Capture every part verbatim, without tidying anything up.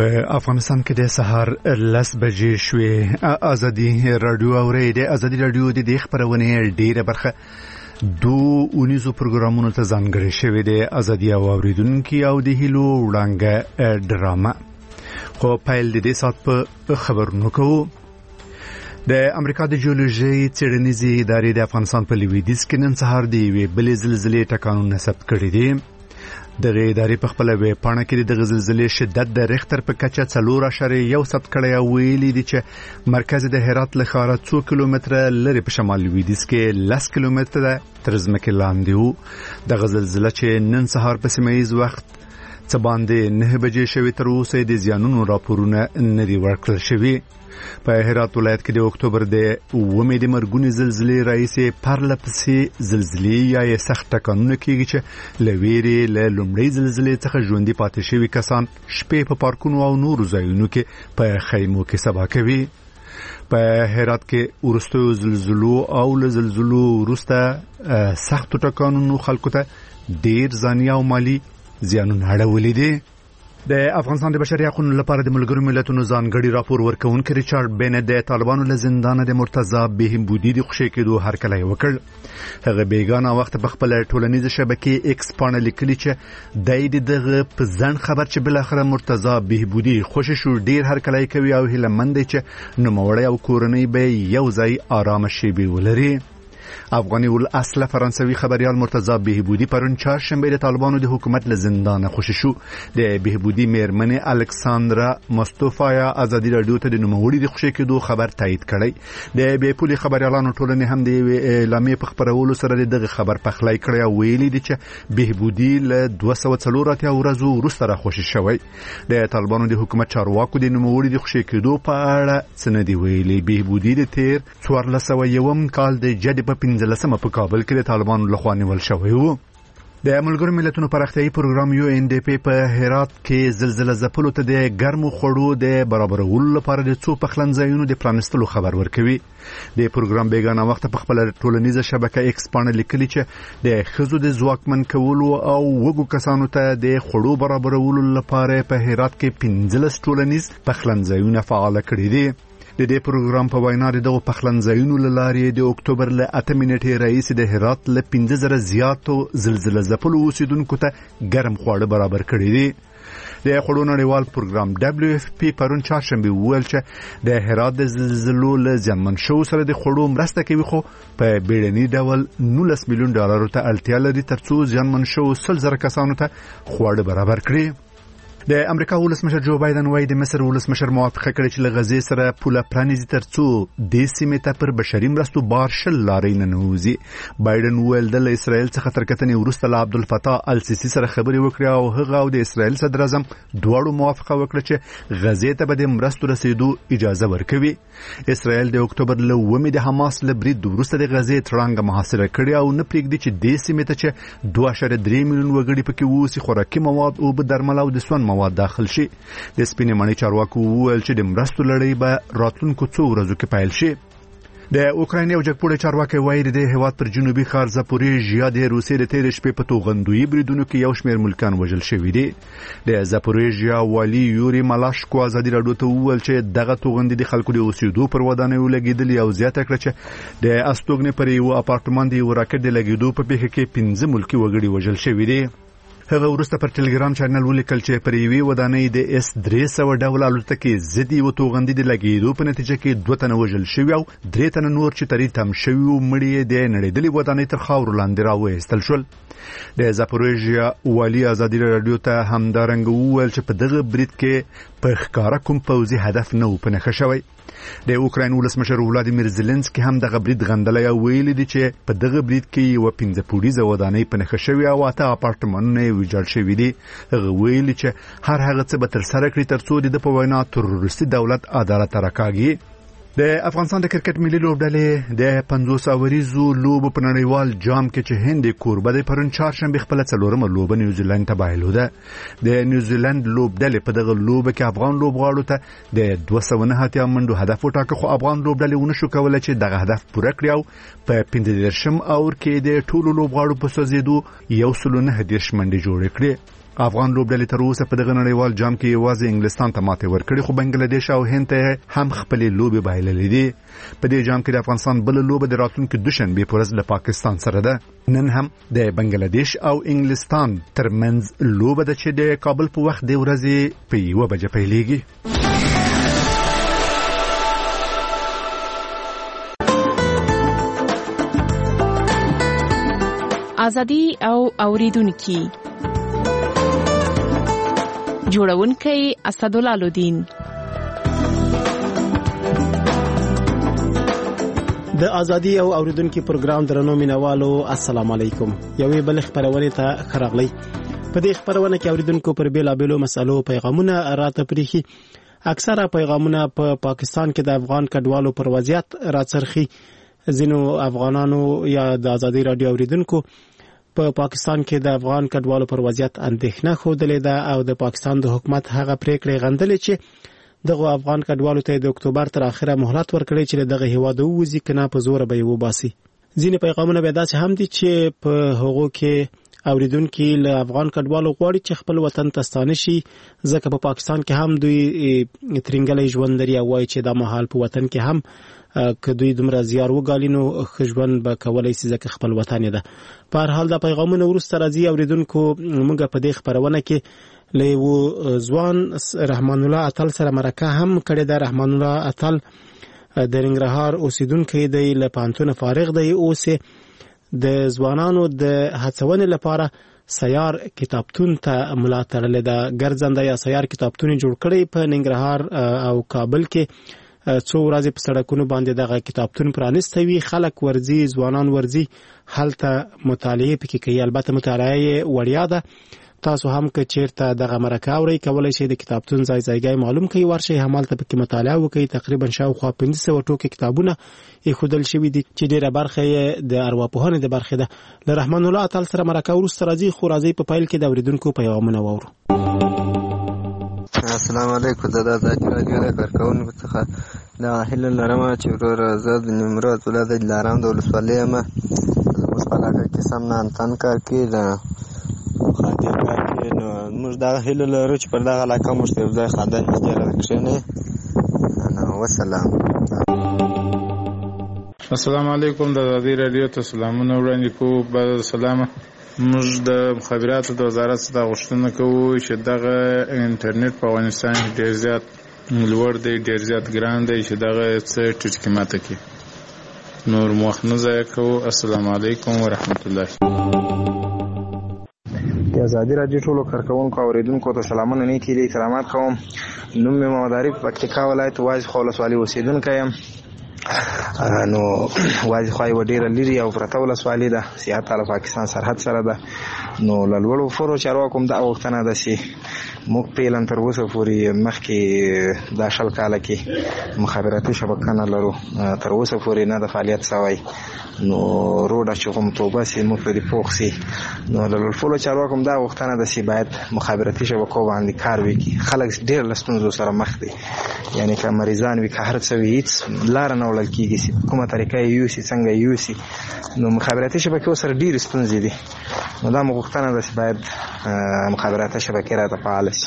په افغانستان کې د سهار لس بجې شوې. ازادي رادیو اوري د ازادي رادیو د خبرونه ډیره برخه دو اونیزو پروګرامونو ته ځانګړې شوې ده. ازادي اوریدونکو او د هیلو وړاندې ډرامه خو پیل د دې سات په خبرونو کوو. د امریکا د جیولوژي څېړنیزې ادارې د افغانستان په لویدیځ کې نن سهار د یوې بلې زلزلې ټکانونه ثبت کړي دي. د ادارې په خپل ویب پاڼه کې د زلزلې شدت د ریختر په کچه څلور اعشاریه یو ثبت کړی او ویلي دي چې مرکز د هرات له ښاره څو کیلومتره لرې په شمال لویدیځ کې لس کیلومتره تر ځمکې لاندې وو. د زلزلې چې نن سهار په سیمه ییز وخت څه باندې نه بجې شوې تر اوسه د زیانونو راپورونه نه دي ورکړل شوي. په هرات ولایت کې د اکتوبر د اوومې د مرګونې زلزلې رئیسې پرلپسې زلزلې یا سخت ټکانونه کېږي چې لویری له لومړۍ زلزلې څخه ژوندي پاتې شوي کسان شپې په پارکونو او نورو ځایونو کې په خیمو کې سبا کوي. په هرات کې ورستو زلزلو او له زلزلو وروسته سخت ټکانونو خلکو ته ډیر ځاني او مالی زیانونه اړولي دي. د افغانستان د بشري حقوقو لپاره د ملګرو ملتونو ځانګړي راپور ورکونکي ریچارډ بینټ د طالبانو له زندان د مرتضی بهبودی د خوشي کېدو هرکلی وکړ. هغه بیگانه وخت په خپل ټولنیزه شبکې ایکس باندې لیکلي چې د دغه په ځن خبر چې بل اخر مرتضی بهبودی خوشي شو ډیر هرکلی کوي او هیله مند چې نوموړی او کورنۍ به یو ځای آرام شي به ولري. افغاني ول اصله فرانسوي خبريال مرتضی بهبودی پرون چهارشنبه د طالبانو د حکومت له زندان خوشي شو. د بهبودی میرمنې الکساندرا مصطفی ازادي رادیو ته د نوموړي د خوشي کېدو خبر تایید کړی. د بیپولي خبريالانو ټولنې هم د اعلامیې په خبرولو سره دغه خبر پخلای کړی او ویلي دي چې بهبودی له دوه سوه څلور اتیا ورځو وروسته را خوشي شوی. د طالبانو د حکومت چارواکو د نوموړي د خوشي کېدو په اړه څه نه دی ویلي. بهبودی د تیر څوارلس سوه یوم کال د جدي په لسمه په کابل کې د طالبانو لخوا نیول شوی وو. د ملګرو ملتونو پراختیایي پروګرام یو ان ډي پی په هرات کې زلزلې ځپلو ته د ګرمو خوړو د برابرولو لپاره د څو پخلنځایونو د پرانستلو خبر ورکوي. د پروګرام بیگانه وخت په خپل ټولنیزه شبکه ایکس باندې لیکلي چې د خزو د ځواکمن کولو او وګو کسانو ته د خوړو برابرولو لپاره په هرات کې پنځلس ټولنیز پخلنځایونه فعال کړي دي. د دې پروګرام په وینا د پخلنځایونو لارې د اکتوبر له اته منټې رئیس د هرات له پنځه زره زیاتو زلزلې ځپلو اوسیدونکو ته ګرم خواړه برابر کړي دي. د خوړو نړیوال پروګرام دبليو اف پی پرون چهارشنبه ویل چې د هرات د زلزلو له زیانمن شو سره د خوړو مرسته کوي خو په بیړني ډول نولس میلیون ډالر ته اړتیا لري ترڅو زیانمن شو سل زره کسانو ته خواړه برابر کړي. د امریکا ولسمشر جو بایدن وايي د مصر ولسمشر موافقه کړې چې له غزې سره پوله پرانیزي ترڅو د سیمې ته پر بشري مرستو بار شل لارې نه نوځي. بایدن ویل د اسرائیل څخه تر کتنې وروسته له عبدالفتاح السیسی سره خبرې وکړې او هغه او د اسرائیل صدر اعظم دواړو موافقه وکړه چې غزې ته به د مرستو رسیدو اجازه ورکوي. اسرائیل د اکتوبر له اوومې د حماس له برید وروسته د غزې تړانګه محاصره کړې او نه پرېږدي چې د سیمې ته چې دوه اعشاریه درې میلیون وګړي پکې ووسي خوراکي مواد او درمل او د سون مواد داخل شي. د سپینې مڼې چارواکو وویل چې د مرستو لړۍ به راتلونکو څو ورځو کې پیل شي. د اوکراین یو جګپوړی چارواکي وایي د هیواد پر جنوبي ښار زاپوریژیا د روسیې د تېرې شپې په توغندویي بریدونو کې یو شمېر ملکان وژل شوي دي. د زاپوریژیا والي یوري مالاشکو ازادي راډیو ته وویل چې دغه توغندي د خلکو د اوسېدو پر ودانیو لګېدلې او زیاته کړه چې د استوګنې پر یو اپارتمان د یو راکټ د لګېدو په پیښه کې پنځه ملکي وګړي وژل شوي دي. هغه ورسته پر ټلګرام چینل ولیکل چې پر یوې ودانۍ د اس درې سوه ډول الوتکې ضد یو توغندي د لګېدو په نتیجه کې دوه تنه وژل شوي او درې تنه نور چې ترې تم شوي وو مړي د نړېدلې ودانۍ تر خاورو لاندې راوایستل شول. د زاپوریژیا والي ازادي راډیو ته همدارنګه وویل چې په دغه برید کې په ښکاره کوم پوځي هدف نه و په نښه شوی. د اوکراین ولسمشر ولادیمیر زيلنسکي هم دغه برید غندلی او ویلي دي چې په دغه برید کې یو پنځه پوړیزه ودانۍ په نښه شوې او اته اپارتمانونه ویجاړ شوي دي. هغه ویلي چې هر هغه څه به ترسره کړي ترڅو د په وینا تروریستي دولت عدالت راکاږي. د افغانستان د کرکټ ملي لوبډلې د پنځوس اوریزو لوب په نړیوال جام کې چې هند کوربه د پرون چهارشنبه خپل څلورمه لوب نیوزیلند ته بایلوده. د نیوزیلند لوبډلې په دغه لوب کې افغان لوبغاړو ته د دوه سوه نه اتیا منډو هدف وټاکه خو افغان لوبډلې ونه شو کولای چې دغه هدف پوره کړي او په پنځه دېرشم اور کې د ټولو لوبغاړو په سوزیدو یو سل نه دېرش منډې جوړې کړې. افغان لوبډلې تر اوسه په دغه نړیوال جام کې یوازې انګلستان ته ماته ورکړي، خو بنگلاديش او هند ته هم خپل لوبي بایللې دي. په دې جام کې د افغانستان بل لوبه د راتلونکي دوشنبه په ورځ له پاکستان سره ده. نن هم د بنگلاديش او انګلستان ترمنځ لوبه ده چې د کابل په وخت د ورځې په یو بجې پیلېږي. ازادي او اوریدونکو جوړونکي اسدالله الدین. د ازادي او اوریدونکو پروګرام درنو مینوالو السلام علیکم. یوې بل خبرونه ته خراغلی. په دې خبرونه کې اوریدونکو پر بیل بیلو مسالو پیغامونه راته پریخي. اکثره پیغامونه په پا پاکستان کې د افغان کډوالو پر وضعیت راڅرخي. ځینو افغانانو یا د ازادي رادیو اوریدونکو په پا پاکستان کې د افغان کډوالو پر وضعیت اندېښنه خوده ده او د پاکستان د حکومت هغه پریکړې غندلې چې دغه افغان کډوالو ته د اکتوبر تر اخره مهلت ورکړي چې دغه هیواد ووزي کنه په زور به یو باسي. ځینې پیغامونه به داسې هم دي چې په هغو کې اوریدونکو له افغان کډوالو غواړي چې خپل وطن ته ستانه شي، ځکه په پا پاکستان کې هم دوی ترنګلې ژوند لري او وايي چې د مهال په وطن کې هم که دوی دومره زیار وګالینو خجبن به کولای شي ځکه خپل وطن ده. په هر حال د پیغامونو ورسته راځي اوریدونکو موږ په دې خبرونه کې له و ځوان رحمان الله اتل سره مرکه هم کړې ده. رحمان الله اتل د رنګرهار اوسیدونکو دی، له پانتون فارغ دی، اوس د ځوانانو د هڅونې لپاره سیار کتابتون ته ملا تړلې ده. ګرځنده یا سیار کتابتون جوړ کړی په ننګرهار او کابل کې. څو ورځې په سړکونو باندې دغه کتابتون پرانیستوي، خلک ورزي، ځوانان ورزي، هلته مطالعه پکې کوي. البته مطالعه وړیا ده. تاسو هم که چیرته دغه مرکه اورئ کولای شئ د کتابتون ځای ځایګای معلوم کړئ، ورشئ همالته پکې مطالعه وکړئ. تقریبا شاوخوا پنځه سوه ټوکې کتابونه ایښودل شوي دي چې ډېره برخه یې د ارواپوهنې د برخې ده. له رحمان الله اتل سره مرکه وروسته راځي، خو راځئ په پیل کې د اوریدونکو پیغامونه واورو. السلام علیکم. زه د ازادي راډیو د کارکوونکو څخه دا هیله لرم چې وروره زه د نیمروز ولایت د دلارام د ولسوالۍ یم. زموږ په علاقه کې سم نه انتن کار کوي، د خادم کار کوي. نو موږ دغه هیله لرو چې پر دغه علاقه موږ ته یو ځای خادم اختیار کښېني. نو وسلام. السلام علیکم. د ازادي راډیو ته سلامونه وړاندې کوو. بعد السلام. موږ د مخابراتو د وزارت څخه غوښتنه کوو چې دغه انټرنیټ په افغانستان کې ډېر زیات لوړ دی، ډېر زیات ګران دی، چې دغه څه ټیټ قیمته کې نور وخت نه ضایع کوو. السلام علیکم ورحمت الله. د ازادي راډیو ټولو کارکوونکو او اوریدونکو ته سلامونه، نیکې دي، احترامات کوم. نوم مې محمد عارف، پکتیکا ولایت وازی خو ولسوالۍ اوسېدونکی یم. نو وازی خو یوه ډېره لرې او پرته ولسوالۍ ده، سیاحت له پاکستان سرحد سره ده. نو له لوړو فورو چارواکو هم دا غوښتنه ده چې موږ فعلا تر اوسه پورې مخکې دا شل کاله کې مخابراتي شبکه نه لرو، تر اوسه پورې نه د فعالیت سوی. نو روډه چې کوم توبه سي موږ پرې پوخ سي. نو له لوړو چارواکو هم دا غوښتنه ده چې باید مخابراتي شبکو باندې کار وکړي. خلک ډېر له ستونزو سره مخ دي، یعنې که مریضان وي که هر څه وي، هېڅ لاره نه وړل کېږي چې کومه طریقه یې یوسي، څنګه یې یوسي. نو مخابراتي شبکې سره ډېرې ستونزې دي. نو دا مو غوښتنه ده چې باید مخابراتي شبکې راته فعاله شي.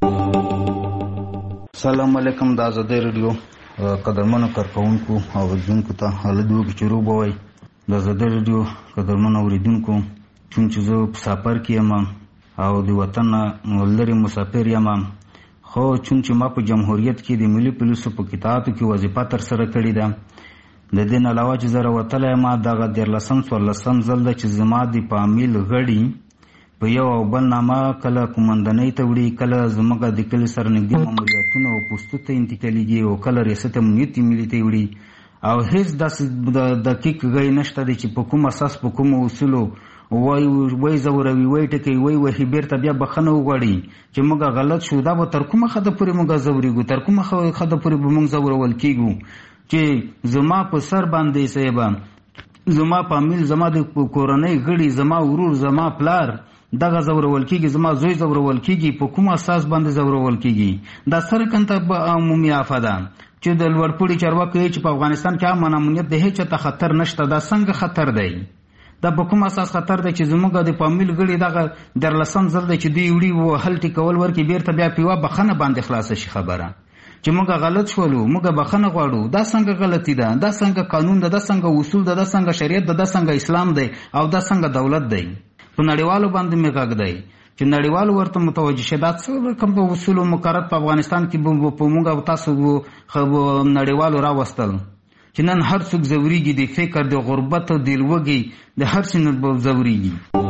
السلام علیکم. د ازادي راډیو قدرمنو کارکوونکو او اوریدونکو ته هله دوی چې چیرې وبوئ. د ازادي راډیو قدرمنو اوریدونکو، چون چې زه په سفر کې یم او د وطن لرې مسافر یم، خو چون چې ما په جمهوریت کې د ملي پولیسو په قطاعاتو کې وظیفه ترسره کړې ده. د دې نه علاوه چې زه راوتلی یم، دغه دیارلسم څوارلسم ځل ده چې زما د پامیل غړي په یو او بل نامه کله قومندنۍ ته وړي، کله زموږ د کلي سره نږدې ماموریتونه او پوستو ته انتقالېږي، او کله ریاست امنیت ملي ته وړي. او هیڅ داسې دقیق ځای نشته دی چې په کوم اساس په کوم اصولو وای وای زوروي، وای ټکی، وای وای بیرته بیا بخنه وغواړي چې موږ غلط شو. دا به تر کومه خده پورې موږ زوريږو، تر کومه خده پورې به موږ زورول کېږو چې زما په سر باندې صاحب، زما فامیل، زما د کورنۍ غړي، زما ورور، زما پلار دغه زورول کېږي، زما زوی زورول کېږي. په کوم اساس باندې زورول کېږي؟ دا سره کنته عمومي آفه ده چې د لوړپوړي چارواکو چې په افغانستان کې امن امنیت د هیڅ ته خطر نشته. دا څنګه خطر دی؟ دا په کوم اساس خطر دی چې زموږ د فامیل غړي دغه درلسم ځل دی چې دوی وړي وهل ټیکول ورکړي بیرته بیا په یوه بخښنه باندې خلاصه شي خبره چې موږ غلط شولو موږ بخښنه غواړو. دا څنګه غلطي ده؟ دا څنګه قانون ده؟ دا څنګه اصول ده؟ دا څنګه شریعت ده؟ دا څنګه اسلام دی او دا څنګه دولت دی؟ په نړیوالو باندې مې غږ دی چې نړیوالو ورته متوجه شي. دا څه کوم اصول او مقررات په افغانستان کې په موږ او تاسو نړیوالو راوستل چې نن هر څوک ځورېږي د فکر د غربت او د لوږې د هر څه نه ځورېږي.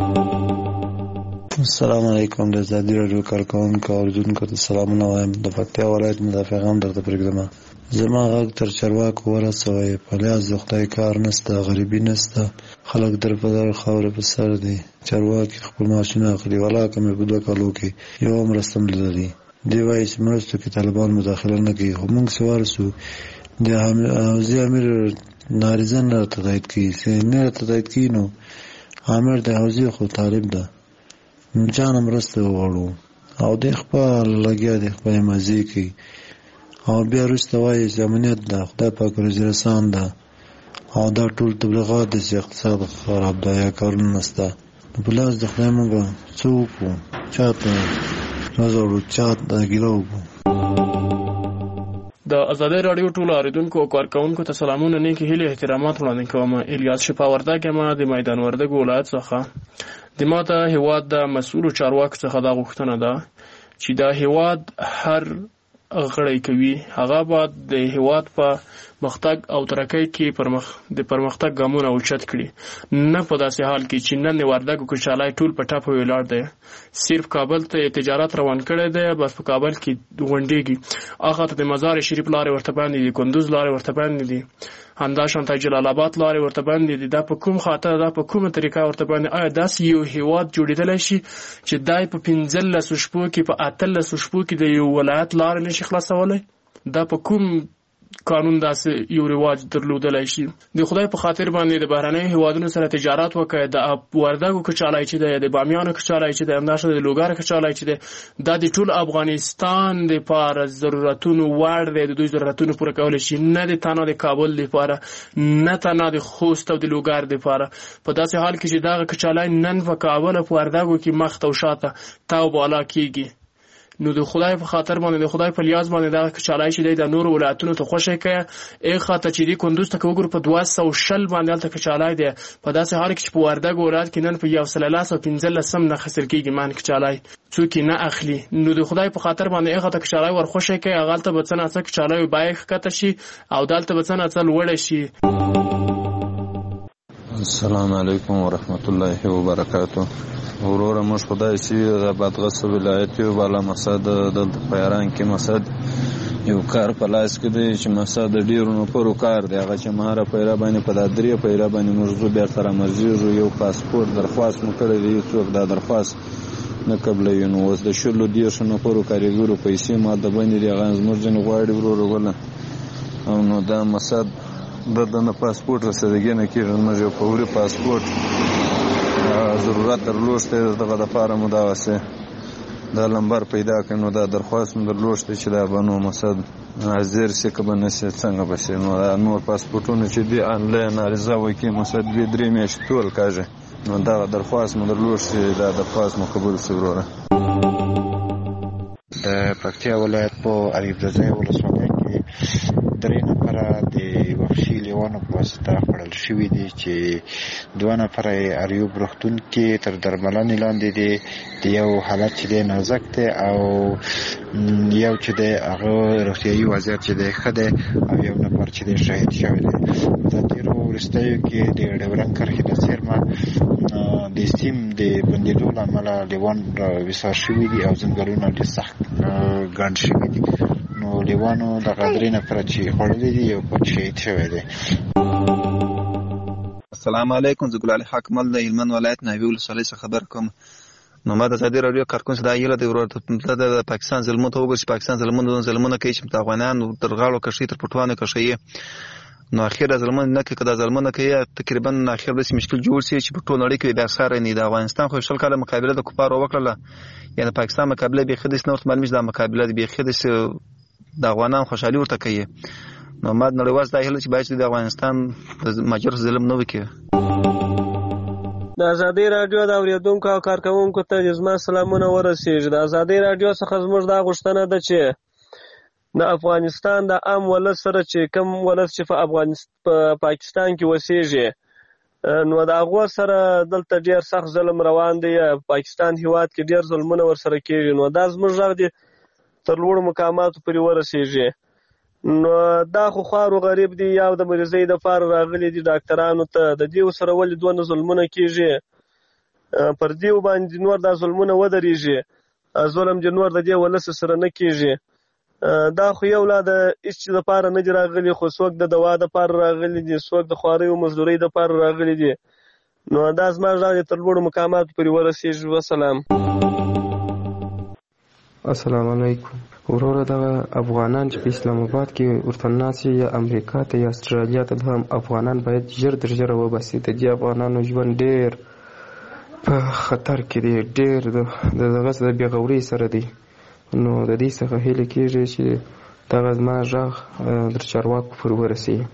السلام علیکم. د ازادي راډیو کارکوونکو او اوریدونکو ته سلامونه وایم. د پکتیا ولایت مدافعان درته پرېږدم. زما غږ تر چارواکو ورسوئ. په لیاز د خدای کار نسته، غریبي نسته، خلک در په در خاوره په سر دي. چارواکي خپل معاشونه اخلي. ولاکه مې په دوه کالو کې یوه مرسته هم لیدلې. دی وایي چې مرستو کې طالبان مداخله نه کوي، خو موږ چې ورسو د حوزې امیر ناریزه نه راته تایید کړي. چې نه راته تایید کړي نو امیر د حوزې خو طالب ده، جانه مرسته وغواړو او دی خپل لګیا دی، خپلې مزې کوي او بیا وروسته وایي چې امنیت ده، خدای پاک وزیرستان ده او دا ټول تبلیغات دي چې اقتصاد خراب ده یا کارونه نسته. په لاس د خدای موږ څه وکړو؟ چا ته وزړو؟ چا ته ګیله وکړو؟ د ازادي راډیو ټولو اوریدونکو او کارکوونکو ته سلامونه، نیکې هیلې احترامات وړاندې کوم. الیاس شفا وردګ یم د میدان وردګ ولایت څخه. د ما ته هیواد د مسؤلو چارواکو څخه دا غوښتنه ده چې دا هیواد هر غړی کوي هغه باید د هیواد په مختګ او ترقۍ کې پرمخ د پرمختګ ګامونه اوچت کړي، نه په داسې حال کې چې نن وردګ او کچالای ټول په ټاپه ولاړ دی، صرف کابل ته تجارت روان کړی دی، بس په کابل کې غونډېږي. هغه ته د مزار شریف لارې ورته باندې دي، کندوز لارې ورته باندې دي، همداشانته جلال آباد لارې ورته باندې دي. دا په کوم خاطر، دا په کومه طریقه ورته باندې؟ آیا داسې یو هیواد جوړېدلی شي چې دای په پنځلسو شپو کې په اتلسو شپو کې د یو ولایت لارې نشي خلاصولی؟ دا په کوم قانون داسې یو رواج درلودلی شي؟ د خدای په خاطر باندې د بهرنیو هیوادونو سره تجارت وکړئ. د وردګو کچالای چې دی، د بامیانو کچالای چې دی، همداشانته د لوګر کچالای چې دی، دا د ټول افغانستان دپاره ضرورتونو وړ دی، د دوی ضرورتونو پوره کولی شي، نه د تنها د کابل دپاره، نه تنها د خوست او د لوګر دپاره. په داسې حال کې چې دغه کچالای نن په کابل او په وردګو کې مخته او شاته تاو بالا کېږي، نو د خدای په خاطر باندې، د خدای په لیاز باندې دغه کچالای چې دی د نورو ولایتونو ته خوشی کوي. ای خاطر چې دی کندوز ته که وګورو په دوه سوه شل باندې هلته کچالای دی، په داسې حال کې چې په وردګ ولایت کې نن په یو سل لس او پنځلسم نه اخیستل کېږي من کچالای، څوک یې نه اخلي. نو د خدای په خاطر باندې ای خاطر کچالای ور خوشی کوي، هغلته به څه ناڅه کچالای بیه ښکته شي او دلته به څه ناڅه لوړه شي. السلام علیکم ورحمت الله وبرکاته. وروره موږ خدای چې د بادغیس ولایت یو بالا مقصد دلته په ایران کې مقصد یو کار په لاس کې دی چې مقصد د ډېرو نفرو کار دی. هغه چې مهاره پیره باندې په دا درې پیره باندې موږ ځو بېرته رامرزېږو. یو پاسپورټ درخواست مو کړی دی، څوک دا درخواست نه قبلوي. نو اوس د شلو دېرشو نفرو کارګرو پیسې ماته باندې دي، هغه زموږ ځینې غواړي وروره ګله او نو دا مقصد د د نه پاسپورټ رسېدګي نه کېږي. زموږ یو فوري پاسپورټ ضرورت درلوشتی دغه دپاره مو دغسې دا لمبر پیدا کړي. نو دا درخواست مو درلوشتی چې دا به نو مقصد حاضر شي که به نه شي څنګه به شي. نو دا نور پاسپورټونه چې دي انلاین عریضه وکړي مقصد دوې درې میاشتې ټول کاږي. نو دغه درخواست مو درلوشتی، دا درخواست مو قبول شي وروره. د پکتیا ولایت په اریب ځای ولسوالۍ کې درې نفره د وحشي لیوانو په واسطه خوړل شوي دي چې دوه نفره یې اریوب روغتون کې تر درملنې لاندې دي. د یو حالت چې دی نازک دی او یو چې دی هغه روغتیایي وضعیت چې دی ښه دی او یو نفر چې دی شهید شوی دی. په تېرو وروستیو کې د ډیورنډ کرښې د څیرمه د سیم د بندېدو له امله لیوان ویسار شوي دي او ځنګلونه ډېر سخت ګڼ شوي دي. نو لیوانو دغه درې نفره چې خوړلي دي یو پټ شهید شوی دی. السلام علیکم. زه ګل علي حاکمل د هلمند ولایت ناوې ولسوالۍ څخه خبر کوم. نو ما د ازادي راډیو کارکوونکو دا هیله دی ورته د پاکستان ظلمونو ته وګورئ چې پاکستان ظلمونه ظلمونه کوي چې د افغانانو تر غاړو کښې تر پټوانو کښې. نو اخر ظلمونه نه کوي، که دا ظلمونه کوي تقریبا اخر داسې مشکل جوړ شي چې په ټول نړۍ کې بیا ساری نه. د افغانستان خو شل کاله مقابله د کفارو وکړله، یعنې پاکستان مقابله بیخي داسې نه ورته معلومېږي دا مقابله بیخي داسې د افغانانو خوشحالي ورته کوي. نو ما نړیوال دا هیله چې باید چې د افغانستان ماجر ظلم نه وکړي. د ازادي رادیو د اوریدونکو او کارکونکو ته زما سلامونه ورسیږي. د ازادي رادیو څخه زموږ دا غوښتنه ده چې د افغانستان د عام ولس سره چې کوم ولس چې په افغانستان په پاکستان کې وسیږي نو د هغو سره دلته ډیر سخت ظلم روان دی. پاکستان هیواد کې ډیر ظلمونه ورسره کېږي. نو دا زموږ غږ دی تر لوړو مقاماتو پورې ورسیږي. نو دا خو خوار و غریب دی یا د مریضۍ دپاره راغلي دي ډاکټرانو ته. د دې سره ولې دونه ظلمونه کېږي؟ پر دې باندې نور دا ظلمونه ودرېږي. ظلم دې نور د دې ولس سره نه کېږي. دا خو یو لا د هېڅ چي دپاره نه دي راغلي، خو څوک د دوا دپاره راغلي دي، څوک د خوارۍ او مزدورۍ دپاره راغلي دي. نو دا زما غږ تر لوړو مقاماتو پورې ورسېږي. وسلام. السلام علیکم. وروره دغه افغانان چې په اسلام آباد کې ورته ناست یا امریکا ته یا استرالیا ته هم افغانان باید ژر تر ژره وباسي. د دې افغانانو ژوند ډېر په خطر کې دی، ډېر د دغه د بېغورۍ سره دی. نو د دې څخه هیله کېږي چې دغه زما غږ در چارواکو پورې ورسېږي.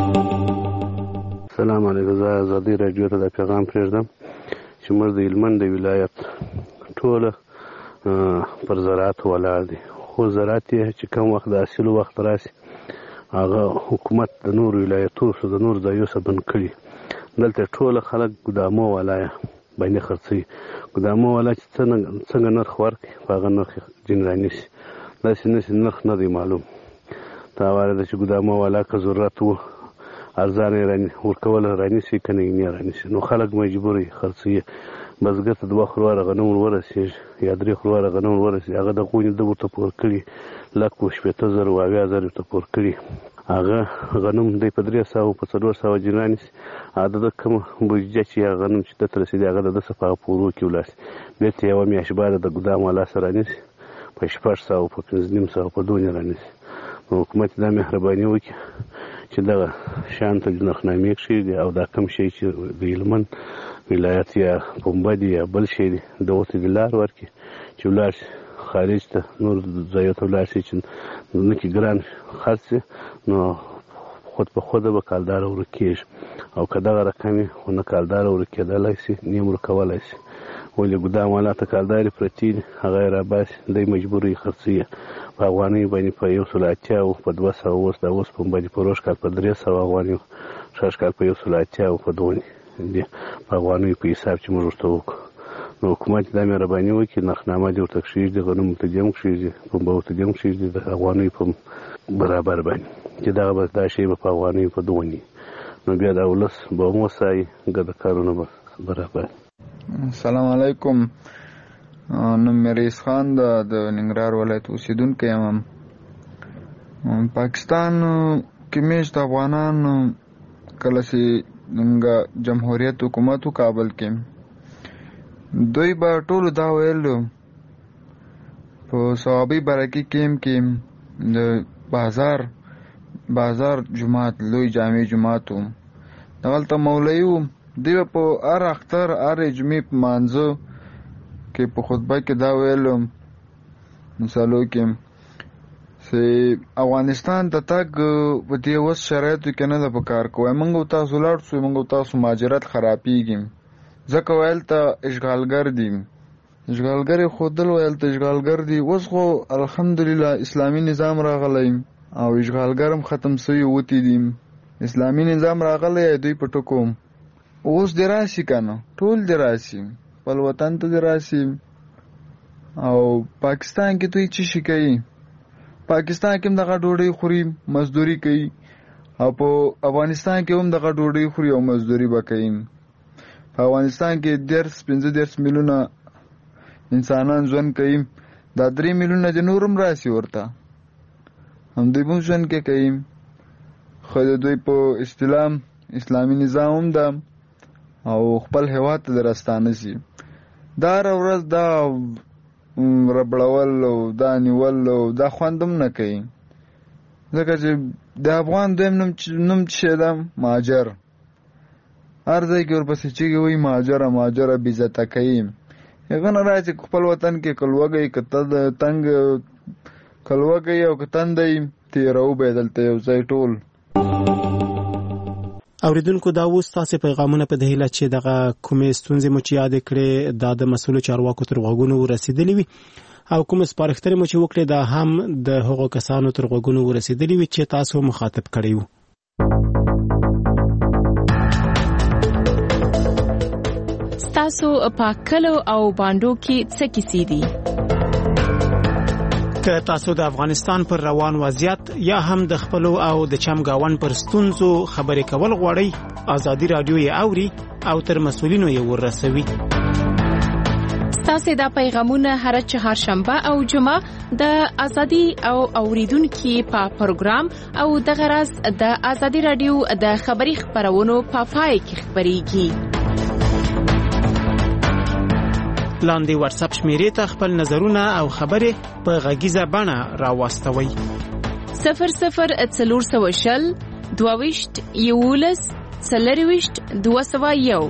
سلام علیکم. زه ازادي راډیو ته دا پیغام پرېږدم چې موږ د هلمند د ولایت ټوله پر زراعت ولاړ دي، خو زراعت یې چې کوم وخت د حاصلو وخت راسي هغه حکومت د نورو ولایتونو څخه د نورو ځایونو څخه بند کړي. دلته ټوله خلک ګدامو والا باندې خرڅوي. ګدامو والا چې څنګه نرخ ورکړي په هغه نرخ ځینې رانیسي. داسې نسي نرخ نه دی معلوم. دا واره ده چې ګدامو والا که ضرورت و ارزانه یې ورکول رانیسي، که نه یې نه رانیسي. نو خلک مجبور یې خرڅوي. بزګر ته دوه خرواره غنم ورسېږي یا درې خرواره غنم ورسېږي، هغه د غونې ده ورته پور کړي، لک و شپېته زره و اویا زره ورته پور کړي. هغه غنم دی په درې سوه په څلور سوه جنۍ رانیسي. هغه د کومه بودیجه چې هغه غنم چې ده ته رسېدي هغه د ده څه په هغه پورو کې ولاړ شي. بېرته یوه میاشت بعده د ګدام والا سره رانیسي، په شپږ سوه په پنځه نیم سوه په دونې رانیسي. نو حکومت دا مهرباني وکړي چې دغه شیانو ته نرخنامې کښېږدي او دا کوم شی چې د هلمند ولایت یا پنبه دي یا بل شی دی د ورته د لار ورکړي چې ولاړ شي خارج ته، نور ځایو ته ولاړ شي چې نه کې ګران خرڅ شي. نو خود په خوده به کالداره ورک کېږي. او که دغه رقم وي خو نه کالداره ورک کېدلی شي نه یې ورکولی شي. ولې ګدام والا ته کالدارې پرتې دي، هغه یې راباسي، دی مجبور یې خرڅوي. په افغانیو باندې په یو سل اتیا په دوه سوه اوس دا اوس پنبه دي په روش کال په درې سوه افغانیو، شاش کال په یو سل اتیا په دونې دي په افغانیو په حساب چې موږ ورته وکړو. نو حکومت دا مهرباني وکړي نرخنامه دې ورته کښېږدي، غنم ورته دې هم کښېږدي، پنبه ورته دې هم کښېږدي د افغانیو په برابر باندې چې دغه به دا شی به په افغانیو په دونې. نو بیا دا ولس به هم وسایي، ګډه کارونه به برابر. السلام علیکم. نوم مې رئیس خان ده، د ننګرهار ولایت اوسېدونکی یم. پاکستان کې میشت افغانان کله چې جمهوریت حکومت و کابل کې دوی به ټولو دا ویل په صوابۍ برکي کیم کې د بازار بازار جماعت لوی جامع جماعت و دغلته مولوي و. دوی به په هر اختر هر جمعې په مانځه کې په خطبه کې دا ویل مثالو کې چې افغانستان ته تګ په دې اوس شرایطو کې نه ده په کار کوی. موږ تاسو لاړ شو، موږ تاسو مهاجرت خرابېږي ځکه ویل ته اشغالګر دي. اشغالګر یې ښودل ویل ته اشغالګر دي. اوس خو الحمدلله اسلامي نظام راغلی او اشغالګر هم ختم سوي وتی دي. اسلامي نظام راغلی دوی په ټکو اوس دې راشي که نه ټول دې راشي خپل وطن ته دې راشي. او پاکستان کې دوی څه شي کوي؟ پاکستان کې هم دغه ډوډۍ خوري، مزدوري کوي، او په افغانستان کې هم دغه ډوډۍ خوري او مزدوري به کوي. په افغانستان کې دېرس پنځه دېرس میلیونه انسانان ژوند کوي، دا درې میلیونه د نور هم راسي ورته همدوی به هم ژوند کې کوي. خو د دوی په اصطلاح اسلامي نظام هم ده او خپل هېواد ته د راستانه شي. دا هره ورځ دا ربړول او دا نیول او دا خوند هم نه کوي ځکه چې د افغان دویم نوم څه شی ده؟ مهاجر. هر ځای کې ورپسې چیږي وایي مهاجره مهاجره بېعزته کوي. هغه نه رایي چې خپل وطن کې که لوږی که تنګ که لوږی او که تندی تېروو به یې دلته یو ځای ټول. اوریدونکو دا اوس تاسو پیغامونه په دهیله چې دغه کومې ستونزې مو چې یاد کړې دا د مسؤل چارواکو تر غوږونو ورسېدلې وي او کوم سپارښتنې مو چې وکړې دا هم د هغو کسانو تر غوږونو ورسېدلې وي چې تاسو مخاطب کړی وو. تاسو په کلو او باندو کې څه کیسې دي؟ که تاسو د افغانستان پر روان وضعیت یا هم د خپلو او د چمګاون پر ستونزو خبرې کول غواړئ، ازادي رادیو یې اوري او تر مسؤلینو یې ورسوي. تاسو دا پیغامونه هر چهارشنبه او جمعه د ازادي او اوریدونکو په پروګرام او د غرض د ازادي رادیو د خبري خبرونو په پای کې خبريږي. لاندې واتس اپ شمیرې ته خپل نظرونه او خبرې په غږیزه بڼه راوستوئ. صفر صفر څلور سوه شل دوه ویشت یولس څلور ویشت دوه سوه یو.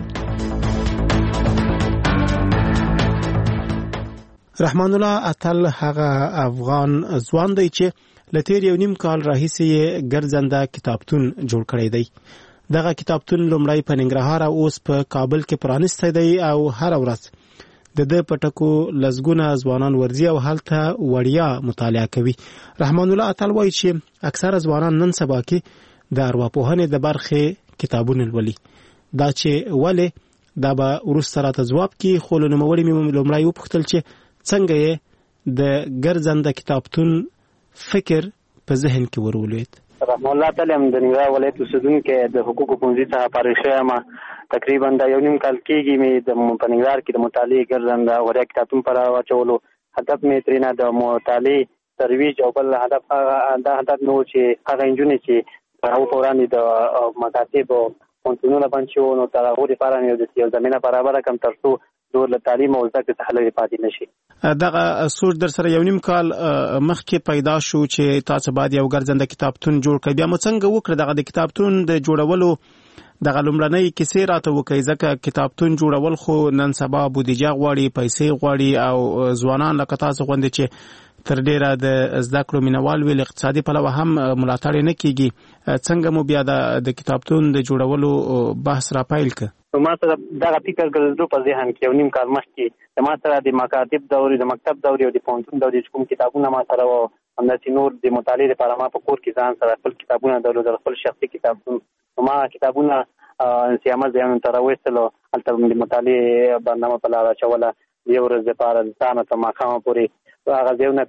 رحمان الله اتل هغه افغان ځوان دی چې لتیر یو نیم کال راهیسې ګرځنده کتابتون جوړ کړی دی. دغه کتابتون لومړی په ننګرهار او اوس په کابل کې پرانیستی دی او هر ورځ د د پټکو لزګونه ځوانان ورځي او هلته وړیا مطالعه کوي. رحمان الله اتل وایي چې اکثره ځوانان نن سبا کې د ارواپوهنې د برخې کتابونه لولي. دا چې ولې دا به وروسته راته ځواب کې خو نوموړي مې لومړی وپوښتل چې څنګه یې د ګرځنده کتابتون فکر په ذهن کې ورولید. رحمان الله تعالی هم د ننګرهار ولایت اوسیدونکی د حقوقو پوهنځي څخه فارغ شوی یم. تقریبا دا یو نیم کال کېږي مې د په ننګرهار کې د مطالعې ګرځنده وړیا کتابتون پر واچولو. هدف مې ترېنه د مطالعې ترویج او بل هدف دا هدف مې و چې هغه نجونې چې په هغو په وړاندې د مکاتبو پوهنتونونه بند شوي نو تر هغو دپاره مې یو زمینه برابره کړم تر څو دور له تعلیم او زده کړې څخه لرې پاتې نه شي. دغه سوچ در سره یو نیم کال مخکې پیدا شو چې تاسو باید یو ګرځنده کتابتون جوړ کړئ. بیا مو څنګه وکړه دغه د کتابتون د جوړولو دغه لومړنۍ کیسې راته وکړئ، ځکه کتابتون جوړول خو نن سبا بودیجه غواړي، پیسې غواړي او ځوانان لکه تاسو غوندې چې تر ډیره د زده کړو مینوال ویل اقتصادي پلوه هم ملاتړ نه کیږي. څنګه مو بیا د کتابتون د جوړولو بحث را پیل کړ؟ ما سره دغه فکر ګرځېدو په ذهن کې یو نیم کال مخکې د ما سره د مکاتب دورې د مکتب دورې او د پوهنتون دورې کوم کتابونه ما سره وو، همداسې نور د مطالعې لپاره ما په کور کې ځان سره خپل کتابونه درلودل، خپل شخصي کتابتون. ما کتابونه سیامه ځایونو ته راویستلو، هلته د مطالعې برنامه په لاره اچوله د یو ورځ لپاره د سهار نه تر ماښامه پورې. هغه ځایونه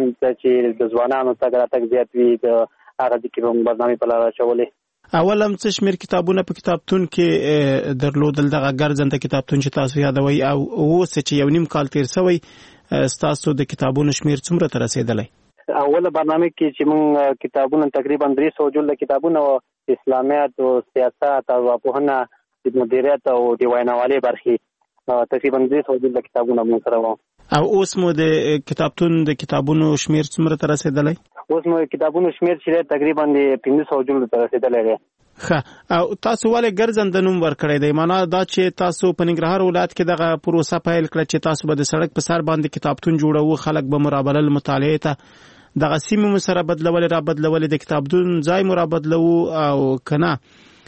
چې د ځوانانو تګ راتګ زیات وي د هغه ځای کې به برنامې په لاره اچولې. اول هم څه شمېر کتابونه په کتابتون کې درلودل، دغه ګرځنده کتابتون چې تاسو یادوئ، او اوس چې یو نیم کال تیر شوی ستاسو د کتابونو شمېر څومره ته رسېدلی؟ اوله برنامه کې چې موږ کتابونه تقریبا درې سوه جلده کتابونه و، اسلامیات او سیاست او ارواپوهنه، د مدیریت او د ویناوالۍ برخې، تقریبا درې سوه جلده کتابونه موږ سره وو. او اوس مو د کتابتون د کتابونو شمېر څومره ته رسېدلی؟ اوس مو کتابونو شمېر چې تقریبا د پنځه سوه جلدو ته رسېدلی دی. ښه، او تاسو ولې ګرځنده نوم ورکړی دی؟ معنا دا چې تاسو په ننګرهار ولایت کې دغه پروسه پیل کړه چې تاسو به د سړک په سر باندې کتابتون جوړوو، خلک به مو رابلل مطالعې ته، دغه سیمې مو سره بدلولې را بدلولې، د کتابتون ځای مو را بدلوو او که نه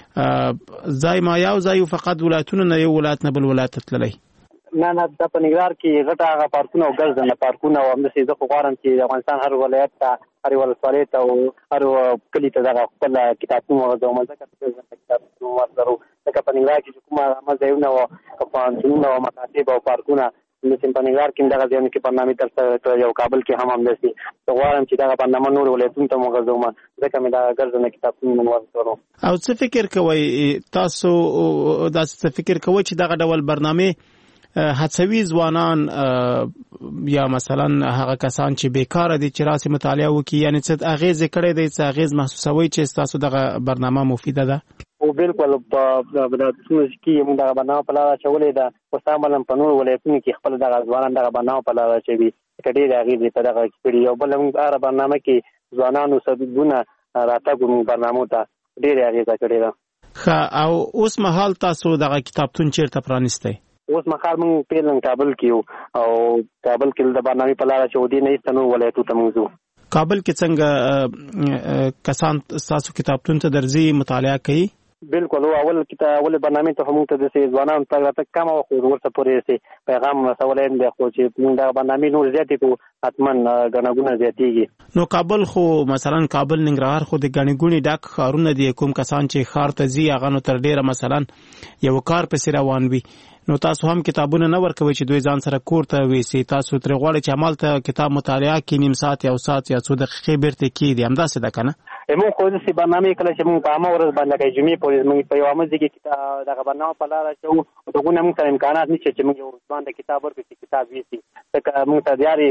ځای ما یو ځای فقط ولایتونه نه یو ولایت نه بل ولایت ته تللی؟ نه نه، دا په ننګرهار کې غټه هغه پارکونه او ګرځنده پارکونه او همداسې زه خو غواړم چې د افغانستان هر ولایت ته، هر ولسوالۍ ته او هر کلي ته دغه خپل کتابتون وغځوم، ځکه ګرځنده کتابتون ورلرو. ځکه په ننګرهار کې چې کومه عامه ځایونه او پوهنتونونه او مکاتب او پارکونه همداسې په ننګرهار کې دغه ځایونو کې برنامې ترسره کړی او کابل کې هم همداسې. زه غواړم چې دغه برنامه نورو ولایتونو ته هم وغځوم، ځکه مې دغه ګرځنده کتابتون ورلرو. او څه فکر کوئ تاسو، داسې څه فکر کوئ چې دغه ډول برنامې هڅوي ځوانان یا مثلا هغه کسان چې بیکاره دي چې راسي مطالعه وکړي، یعنی څه اغیز کړی دی، څه اغیز محسوسوي چې تاسو دغه برنامه مفیده ده؟ او بالکل په ولایتونو کې موږ دغه برنامه په لاره اچولې ده، اوس عملاً په نورو ولایتونو کې خپل دغه ځوانان دغه برنامه په لاره اچوي، که ډېرې اغیزې په دغه کړي. او بله موږ هره برنامه کې ځوانانو سببونه راتګ موږ برنامو ته ډېرې اغیزه کړې ده. ښه، او اوس مهال تاسو دغه کتابتون چیرته پرانیستی؟ اوس مخال موږ پیلن کابل کې یو او کابل کې د برنامې په لاره چې ودې نه ایسته نور ولایتو ته موږ ځو. کابل کې څنګه کسان ستاسو کتابتون ته درځي مطالعه کوي؟ بالکل اول کته اول برنامه ته هم ته د ځوانانو ته راته کم او ورته پورې سي پیغام رسولین د خو چې موږ د برنامه نور زیاتې کو حتمن غنغونه زیاتېږي. نو کابل خو مثلا کابل ننګرهار خو د غنګونی ډاک خارونه دي کوم کسان چې خار ته زی هغه نو تر ډیره مثلا یو کار په سر روان وي نو تاسو هم کتابونه نه ورکوي چې دوی ځان سره کور ته وېسي تاسو تر غواړي چې عمل ته کتاب مطالعه کې نیم ساعت یا ساعت یا څو دقیقې بیرته کېږي همداسې ده کنه. موږ خو د برنامه کله چې موږ په عامه ورځ باندې کې جمعې پورې موږ په یو عامه ځای کې دغه برنامه په لاره چې دغه موږ سره امکانات نشته چې موږ یو باندې کتاب ورکړو چې کتاب وېسي ځکه موږ ته دیاري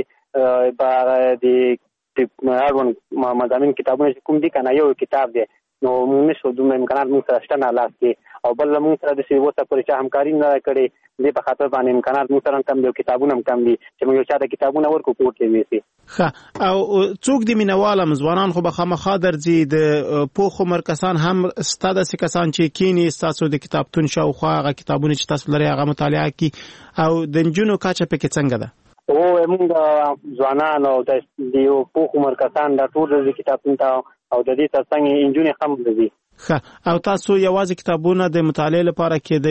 د اړوند مضامین کتابونه کوم دي کنه یو کتاب دی نو موږ نشو دومره امکانات موږ سره شته نه لاس کې او بل موږ سره د سی وسه پورې چې همکاري نه کړي دې په خاطر باندې امکانات موږ سره کم دي کتابونه هم کم دي چې موږ یو چا د کتابونه ورکو کوټ کې وېسي. ښه او څوک د مینوالم ځوانان خو به خامخا درځي د پوخ عمر کسان هم ستاده سي کسان چې کینی تاسو د کتابتون شاوخوا هغه کتابونه چې تاسو لري هغه مطالعه کی او د جنونو کاچه پکې څنګه ده؟ او موږ ځوانان او د یو پوخ عمر کسان د ټول د کتابتون ته او د دې ترڅنګ انجونې هم دي. ښه او تاسو یوازې کتابونه د مطالعه لپاره کې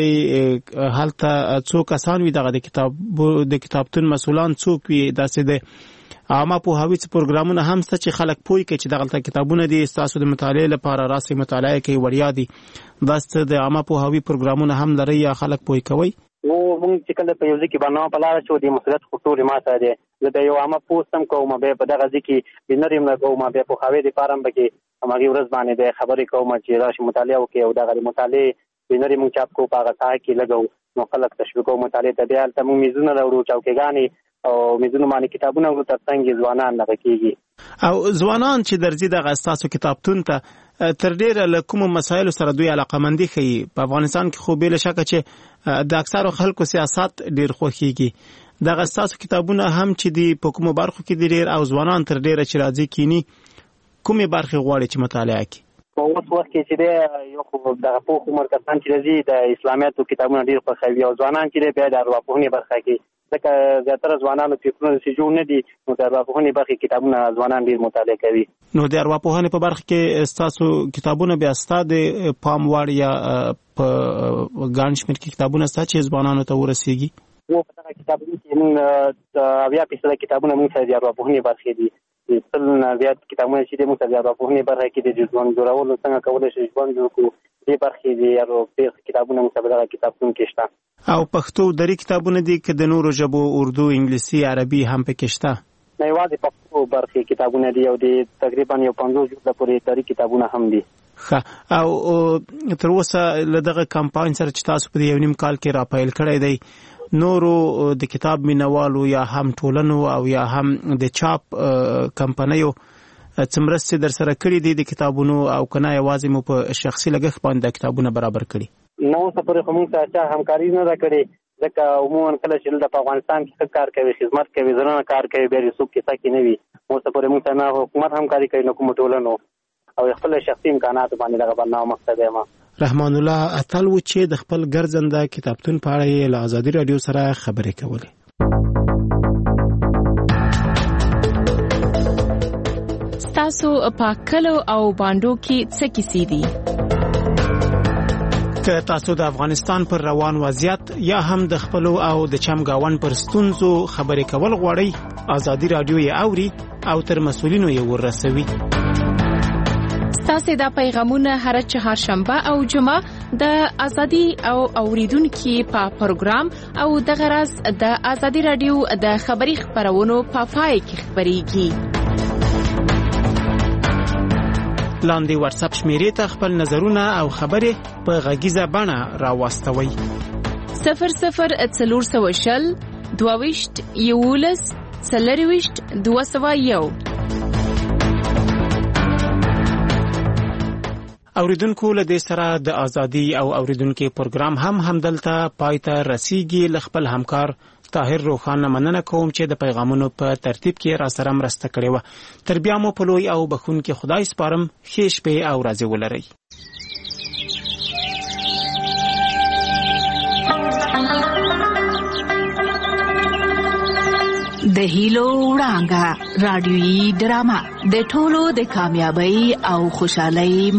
د هلته څو کسان وي دغه د کتاب د کتابتون مسؤلان څوک وي داسې د عامه پوهاوي پروګرامونه هم څه چې خلک پوي کوي چې دغه کتابونه دي تاسو د مطالعه لپاره راسي مطالعه کوي وړیا دي بس د عامه پوهاوي پروګرامونه هم لري یا خلک پوي کوي. او موږ چې کله په یو ځکه باندې په لاره شو د مسؤلیت خطوري ماته دي زه یو عامه پوسټم کوم به په دغه ځکه بنریم نه کوم به په خاوي د فارم بګي همغه ورځ باندې د خبرې کوم چې راشي مطالعه وکي او دغه مطالعه بنریم چاپ کو په هغه ځای کې لګو نو خلک تشویق او مطالعه ته بیا ته موږ میزونه راوړو چوکیګانی او میزونه باندې کتابونه ورته څنګه ځوانان نه کېږي او ځوانان چې درځي دغه اساسو کتابتون ته تر ډیره له کوم مسایلو سره دوی علاقمندي کوي. په افغانستان کې خو به له شک چې د اکثرو خلکو سیاست ډیر خوښيږي دغه اساسو کتابونه هم چې دی په کومو برخو کې ډیر او ځوانان تر ډیره چې راځي کینی کومه برخه غواړي چې مطالعه کوي. په اوس وخت کې چې یو خو دغه په عمر کسان چې راځي د اسلامیت کتابونه ډیر خوښوي او ځوانان چې به د ارواپوهنې برخه کې ځکه زیاتره ځوانانو فکرونه چې جوړ نه دي نو د ارواپوهنې برخه کتابونه ځوانان ډیر مطالعه کوي. نو د ارواپوهنې په برخه کې تاسو کتابونه بیا ستاسو پام وړ یا په ګڼ شمېر کې کتابونه ستاسو چې ځوانانو ته ورسیږي؟ و په دغه کتابونو کې موږ اویا فیصده کتابونه موږ سره د ارواپوهنې برخه دي سل نه زیات کتابونه چې موږ سره د ارواپوهنې برخه کې د ژوند جوړولو څنګه کولای شي ژوند جوړ کړو دې برخه دي او په کتابونه موږ سره د کتابتون کې شته او پښتو دري کتابونه دي که د نورو ژبو اردو انګلیسي عربي هم پکې شته؟ نه یوازې پښتو برخه کتابونه دي او د تقریبا یو پنځوس جلده پورې دري کتابونه هم دي. ښه او تر اوسه له دغه کمپاین سره چې تاسو په یو نیم کال کې راپیل کړی دی نورو د کتاب مینوالو یا هم ټولنو او یا هم د چاپ کمپنیو څومره در سره کړی دي د کتابونو او کنه یوازې مو په شخصي لګښت باندې کتابونه برابر کړي؟ نو څه پرې کوم څه همکاري نه راکړي ځکه عموما کله چې د افغانستان کې کار کوي خدمت کوي زرونه کار کوي به رسوب کې سکه نه وي نو څه پرې موږ نه حکومت همکاري کوي نو کوم ټولنو او خپل شخصي امکانات باندې دغه برنامه مقصد ما رحمان الله اتل و چې د خپل ګرځنده کتابتون په اړه له آزادي رادیو سره خبرې کولې. تاسو په کلو او باندو کې څه کیسې دي؟ که تاسو د افغانستان پر روان وضعیت یا هم د خپل او د چمګاون پر ستونزو خبرې کول غواړئ آزادي رادیو یې اوري او تر مسؤلینو یې ورسوي. تاسو د پیغامونه هر چهارشنبه او جمعه د ازادي او اوریدونکو په پروګرام او د غرض د ازادي رادیو د خبري خبرونو په پای کې خبريږي. لاندې واتس اپ شمیرې ته خپل نظرونه او خبرې په غږیزه بڼه راوستوي. صفر صفر اتلور سوشل دوويشت یولس سلریويشت دوه سوه یو. اوریدونکو له دې سره د ازادي او اوریدونکو پروګرام هم همدلته پایته رسیږي. ل خپل همکار طاهر روخان مننه کوم چې د پیغامونو په ترتیب کې را سره مرسته کړې و. تر بیا مو په لوی او بخون کې خدای سپارم. ښه شپه او ورځې ولرئ. د هیلو وړانګه رادیويي ډرامه د ټولو د کامیابی او خوشحالۍ